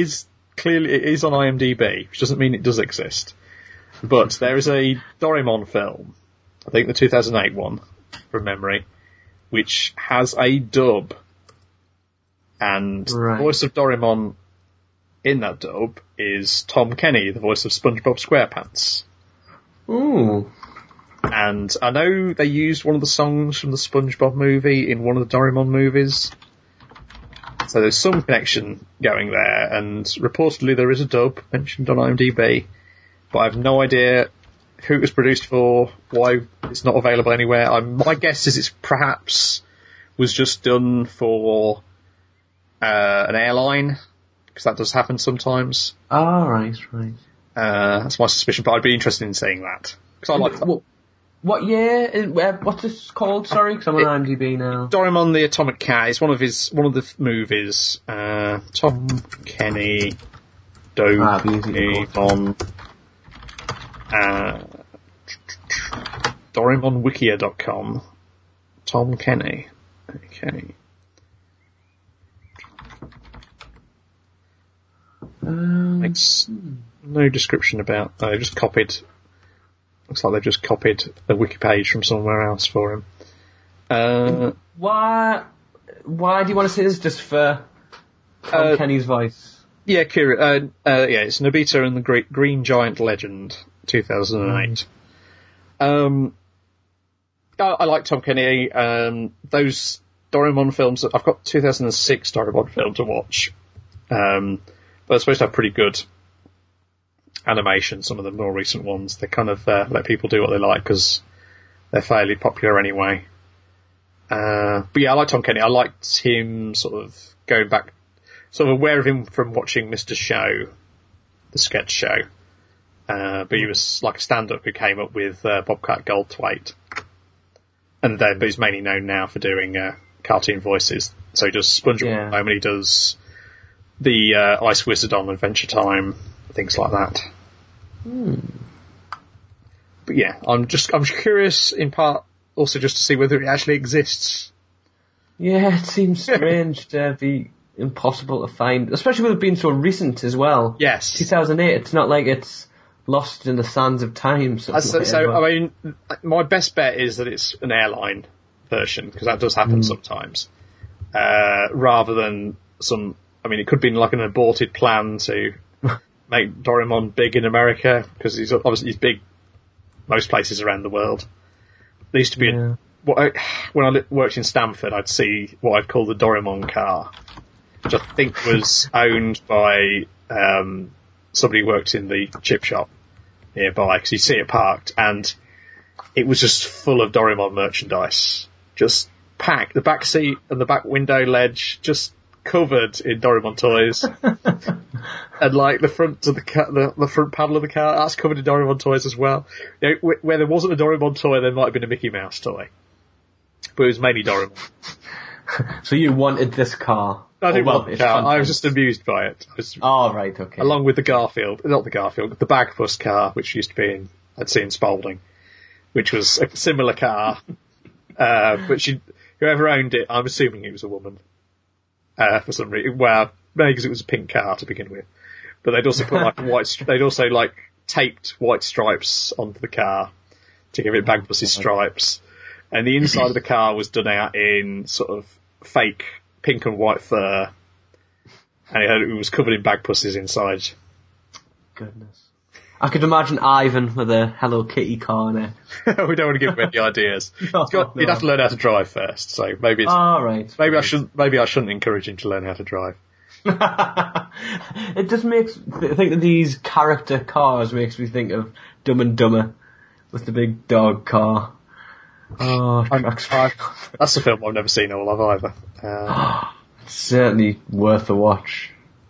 IMDb, which doesn't mean it does exist. But there is a Doraemon film, I think the 2008 one, from memory, which has a dub. And the voice of Doraemon in that dub is Tom Kenny, the voice of SpongeBob SquarePants. Ooh. And I know they used one of the songs from the SpongeBob movie in one of the Doraemon movies. So there's some connection going there, and reportedly there is a dub mentioned on IMDb, but I have no idea who it was produced for, why it's not available anywhere. My guess is it's perhaps was just done for an airline, because that does happen sometimes. Oh, right. That's my suspicion, but I'd be interested in seeing that. Because I like that. What year? What's this called? Sorry, because I'm on IMDb now. Doraemon the Atomic Cat. It's one of the movies. Tom Kenny, Doraemon, DoraemonWikia.com. Tom Kenny. Okay. Makes no description about. They just copied. Looks like they've just copied a wiki page from somewhere else for him. Why do you want to say this? Just for Tom Kenny's voice? Yeah, it's Nobita and the Great Green Giant Legend, 2008. I like Tom Kenny. Those Doraemon films, I've got 2006 Doraemon film to watch. But they're supposed to have pretty good animation, some of the more recent ones. They kind of let people do what they like because they're fairly popular anyway. But yeah, I like Tom Kenny. I liked him sort of going back, sort of aware of him from watching Mr. Show, the sketch show. But he was like a stand-up who came up with Bobcat Goldthwait. And then, but he's mainly known now for doing cartoon voices. So he does SpongeBob at the moment, he does the Ice Wizard on Adventure Time, things like that. But yeah, I'm curious in part also just to see whether it actually exists. Yeah, it seems strange to be impossible to find, especially with it being so recent as well. Yes. 2008, it's not like it's lost in the sands of time. I mean, my best bet is that it's an airline version, because that does happen sometimes. Rather than it could be like an aborted plan to make Doraemon big in America, because he's big most places around the world. There used to be when I worked in Stamford, I'd see what I'd call the Doraemon car, which I think was owned by somebody who worked in the chip shop nearby, because you see it parked, and it was just full of Doraemon merchandise, just packed. The back seat and the back window ledge just covered in Doraemon toys, and like the front of the front panel of the car, that's covered in Doraemon toys as well. Where there wasn't a Doraemon toy, there might have been a Mickey Mouse toy, but it was mainly Doraemon. So you wanted this car? I didn't want the car. I was just amused by it. Right, okay. Along with the Bagpuss car, which used to be I'd see in Spalding, which was a similar car, but whoever owned it, I'm assuming it was a woman. For some reason, well, maybe because it was a pink car to begin with, but they'd also put they'd also taped white stripes onto the car to give it Bagpuss's stripes, and the inside of the car was done out in sort of fake pink and white fur, and it was covered in Bagpusses inside. Goodness. I could imagine Ivan with a Hello Kitty car in it. We don't want to give him any ideas. He'd have to learn how to drive first, so maybe it's... right. Maybe I shouldn't encourage him to learn how to drive. It just makes... I think that these character cars makes me think of Dumb and Dumber with the big dog car. That's a film I've never seen all of either. It's certainly worth a watch.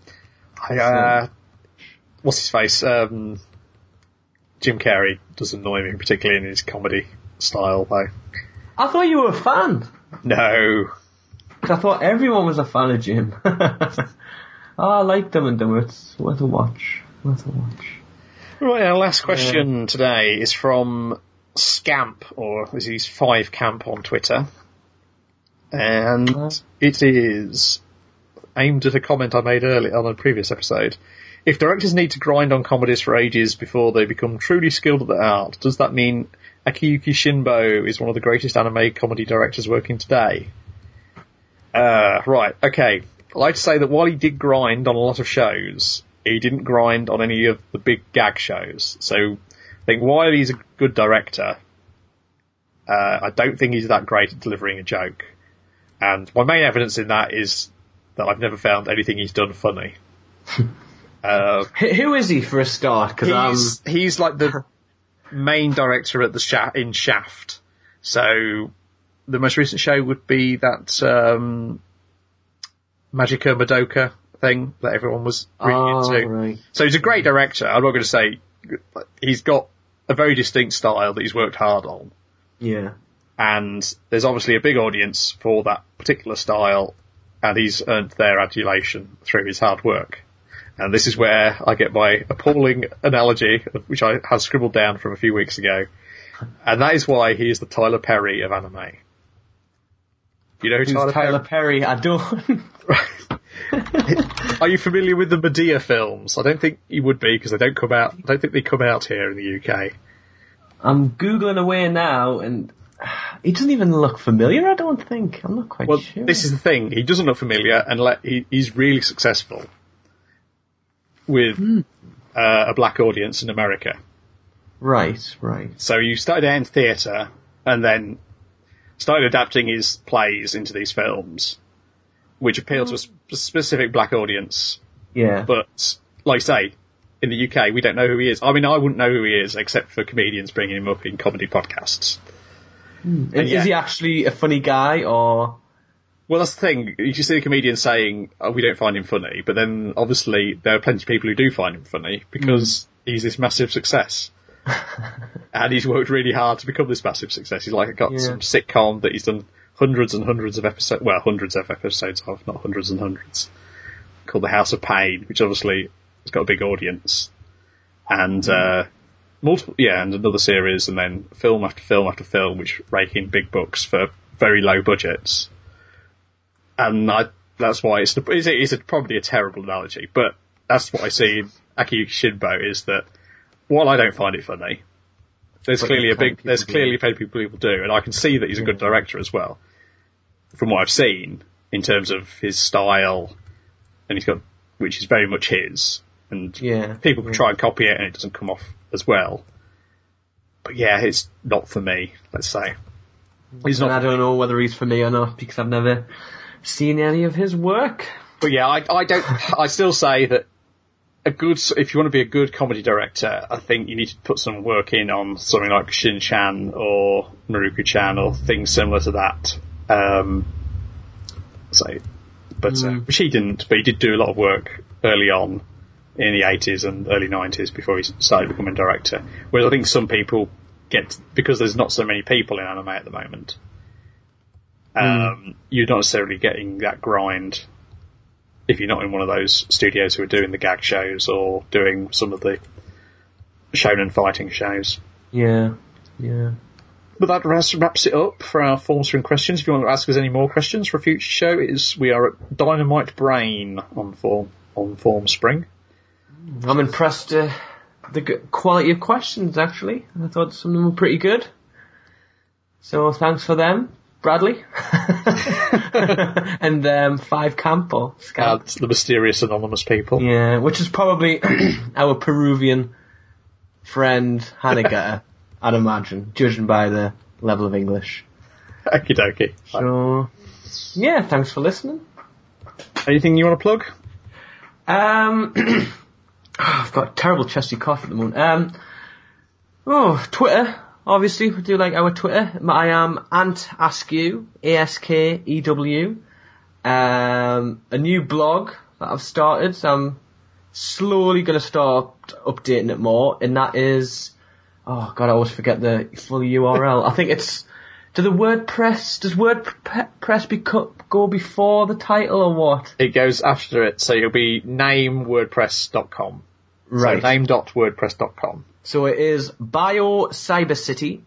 What's his face? Jim Carrey does annoy me, particularly in his comedy style, though. I thought you were a fan. No. I thought everyone was a fan of Jim. I like Dumb and Dumber. It's worth a watch. Right, our last question today is from Scamp, or is he's 5Camp on Twitter. And it is, aimed at a comment I made earlier on a previous episode. If directors need to grind on comedies for ages before they become truly skilled at the art, does that mean Akiyuki Shinbo is one of the greatest anime comedy directors working today? Right, okay. I'd like to say that while he did grind on a lot of shows, he didn't grind on any of the big gag shows. So I think while he's a good director, I don't think he's that great at delivering a joke. And my main evidence in that is that I've never found anything he's done funny. Who is he for a start? Cause he's like the main director at in Shaft. So the most recent show would be that Magica Madoka thing that everyone was really into. Right. So he's a great director. I'm not going to say he's got a very distinct style that he's worked hard on. Yeah. And there's obviously a big audience for that particular style, and he's earned their adulation through his hard work. And this is where I get my appalling analogy, which I had scribbled down from a few weeks ago. And that is why he is the Tyler Perry of anime. You know who Tyler Perry? I don't. Are you familiar with the Medea films? I don't think you would be, because they don't come out. I don't think they come out here in the UK. I'm Googling away now, and he doesn't even look familiar, I don't think. I'm not quite sure. Well, this is the thing. He doesn't look familiar, and he's really successful with a black audience in America. Right. So you started out in theatre, and then started adapting his plays into these films, which appeal to a specific black audience. Yeah. But, like I say, in the UK, we don't know who he is. I mean, I wouldn't know who he is, except for comedians bringing him up in comedy podcasts. Is he actually a funny guy, or...? Well, that's the thing. You see the comedian saying, we don't find him funny, but then, obviously, there are plenty of people who do find him funny, because he's this massive success. And he's worked really hard to become this massive success. He's got some sitcom that he's done hundreds and hundreds of episodes, well, hundreds of episodes of, not hundreds and hundreds, called The House of Pain, which obviously has got a big audience. And, and another series, and then film after film after film, which rake in big books for very low budgets. And that's why it's probably a terrible analogy, but that's what I see in Akiyuki Shinbo, is that while I don't find it funny, there's clearly plenty of people who do, and I can see that he's a good director as well, from what I've seen, in terms of his style, and which is very much his, and people can try and copy it and it doesn't come off as well. But yeah, it's not for me, let's say. I don't know whether he's for me or not, because I've never seen any of his work. But yeah, I still say that if you want to be a good comedy director, I think you need to put some work in on something like Shin-Chan or Maruko-chan or things similar to that. Which he didn't, but he did do a lot of work early on in the 80s and early 90s before he started becoming a director. Whereas I think some people because there's not so many people in anime at the moment, you're not necessarily getting that grind if you're not in one of those studios who are doing the gag shows or doing some of the shonen fighting shows. Yeah. But that wraps it up for our Form Spring questions. If you want to ask us any more questions for a future show, we are at Dynamite Brain on Form Spring. I'm impressed the quality of questions, actually. I thought some of them were pretty good. So thanks for them, Bradley. And Five Campo. The mysterious anonymous people. Yeah, which is probably our Peruvian friend Hanegata, I'd imagine, judging by the level of English. Okie dokie. So, yeah, thanks for listening. Anything you want to plug? I've got a terrible chesty cough at the moment. Twitter, obviously, we do like our Twitter. I am AntAskew, ASKEW. A new blog that I've started, so I'm slowly going to start updating it more, and that is, I always forget the full URL. I think it's, does WordPress go before the title or what? It goes after it, so it'll be namewordpress.com. Right. So name.wordpress.com. So it is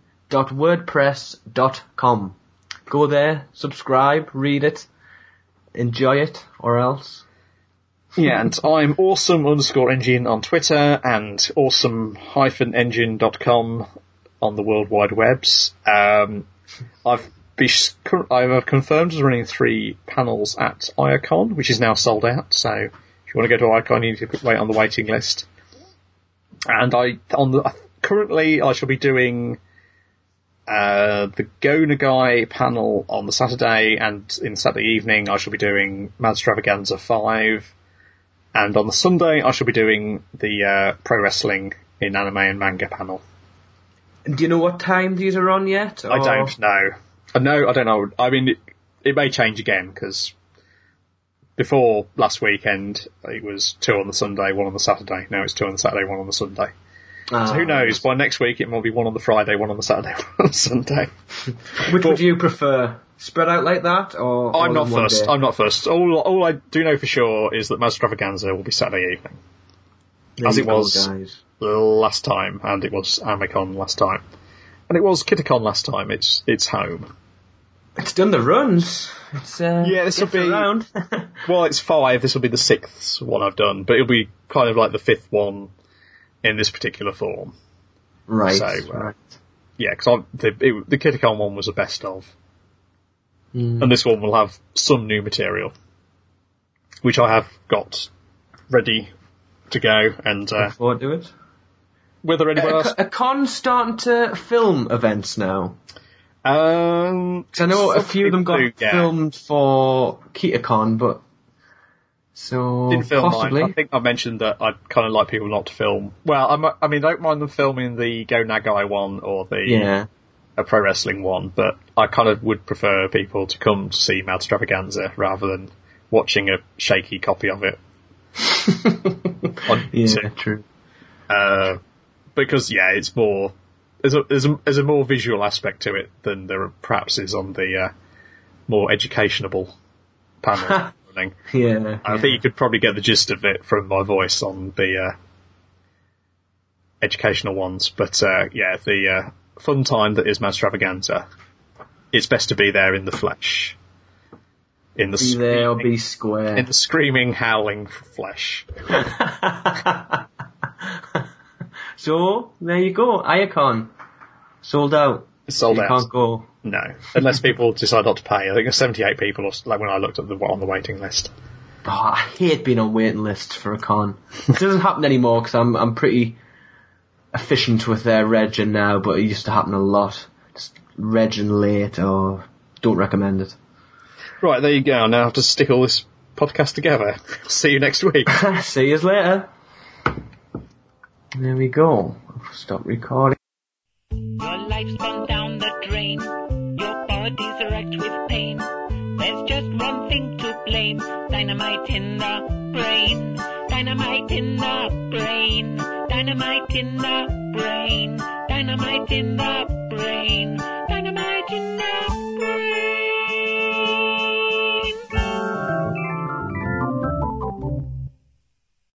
biocybercity.wordpress.com. Go there, subscribe, read it. enjoy it, or else. Yeah, and I'm awesome_engine on Twitter and awesome-engine.com on the World Wide Webs. I've confirmed as running 3 panels at IOCON, which is now sold out, so if you want to go to IOCON, you need to wait on the waiting list. And currently I shall be doing the Go Nagai panel on the Saturday, and in Saturday evening I shall be doing Madstravaganza 5. And on the Sunday, I shall be doing the pro wrestling in anime and manga panel. Do you know what time these are on yet? Or? I don't know. I don't know. I mean, it may change again, because before last weekend, it was 2 on the Sunday, 1 on the Saturday. Now it's 2 on the Saturday, 1 on the Sunday. So who knows? By next week, it might be 1 on the Friday, 1 on the Saturday, 1 on the Sunday. Which would you prefer? Spread out like that, or I'm not fussed. I'm not fussed. All I do know for sure is that Madstravaganza will be Saturday evening, as it was last time, and it was Amicon last time, and it was Kitakon last time. It's home. It's done the runs. It's this will be around. Well, it's 5. This will be the 6th one I've done, but it'll be kind of like the 5th one in this particular form. Right. So, right. Yeah, because the Kitakon one was a best of. And this one will have some new material, which I have got ready to go. And look forward to it. Whether anyone else, a con's starting to film events now. Because I know a few of them got filmed for KitaCon, but didn't film possibly. Mine. I think I mentioned that I'd kind of like people not to film. Well, I mean, I don't mind them filming the Go Nagai one or the a pro wrestling one, but I kind of would prefer people to come to see Madstravaganza rather than watching a shaky copy of it. True. Because it's more there's a more visual aspect to it than there perhaps is on the more educational panel. I think you could probably get the gist of it from my voice on the educational ones, but the fun time that is Madstravaganza, it's best to be there in the flesh. In the be there or be square. In the screaming, howling flesh. So, there you go. IOCON. Sold out. It's sold out. You can't go. No. Unless people decide not to pay. I think there's 78 people, like when I looked at on the waiting list. Oh, I hate being on waiting lists for a con. It doesn't happen anymore because I'm pretty efficient with regging now, but it used to happen a lot. Just regging late, don't recommend it. Right, there you go. Now I have to stick all this podcast together. See you next week. See you later. There we go. I'll stop recording. Your life's gone down the drain. Your body's wrecked with pain. There's just one thing to blame. Dynamite in the brain. Dynamite in the brain. Dynamite in the brain. Dynamite in the brain.